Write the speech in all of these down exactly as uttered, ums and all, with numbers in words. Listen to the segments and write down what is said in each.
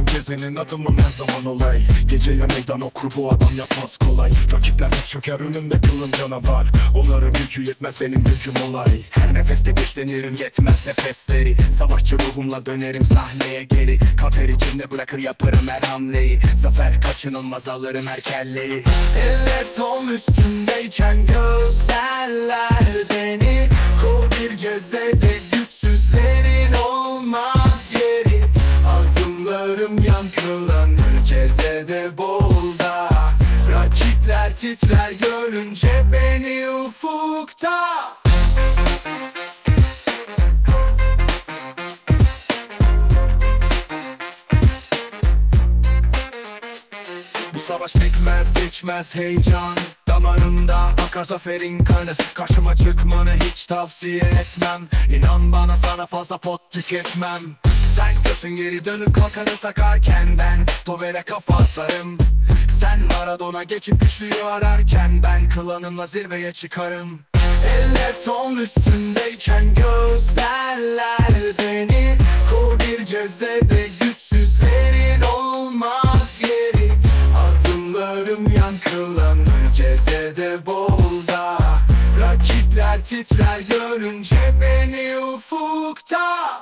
Cezenin adımım her zaman olay. Geceye meydan okur bu adam yapmaz kolay. Rakipler diz çöker önümde kılın canavar. Onların gücü yetmez benim gücüm olay. Her nefeste güçlenirim yetmez nefesleri. Savaşçı ruhumla dönerim sahneye geri. Kanter içinde bırakır yaparım her hamleyi. Zafer kaçınılmaz alırım her kelleyi. Eller ton üstündeyken gösterler beni. Kol bir cezede güçsüzlerin olmaz yeri. Adımlarım yankılanır cezede bolda. Rakipler titrer görünce beni ufukta. Bu savaş bitmez geçmez heyecan. Damarımda akar zaferin kanı. Karşıma çıkmanı hiç tavsiye etmem. İnan bana sana fazla pot tüketmem. Sen götün geri dönüp kalkanı takarken ben Tovere kafa atarım. Sen Maradona geçip güçlüyü ararken ben klanımla zirveye çıkarım. Eller ton üstündeyken gözlerler beni. Kor bir cezede güçsüzlerin olmaz yeri. Adımlarım yankılanır cezede bolda. Rakipler titrer görünce beni ufukta.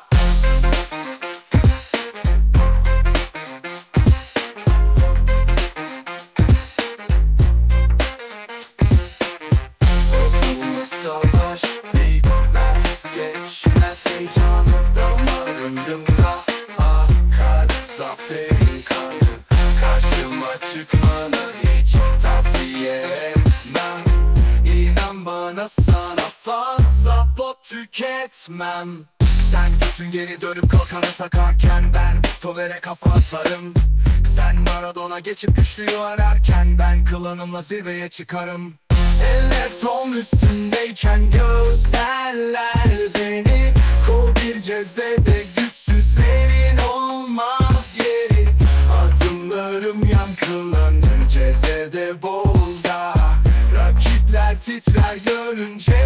Savaş bitmez geçmez heyecanı. Damarımda akar zaferin kanı. Karşıma çıkmanı hiç tavsiye etmem. İnan bana sana fazla pot tüketmem. Sen bütün geri dönüp kalkanı takarken ben Tovere kafa atarım. Sen Maradona geçip güçlüyü ararken ben klanımla zirveye çıkarım. Eller ton üstündeyken gözlerler beni. Kol bir cezede güçsüzlerin olmaz yeri. Adımlarım yankılanır cezede bolda. Rakipler titrer görünce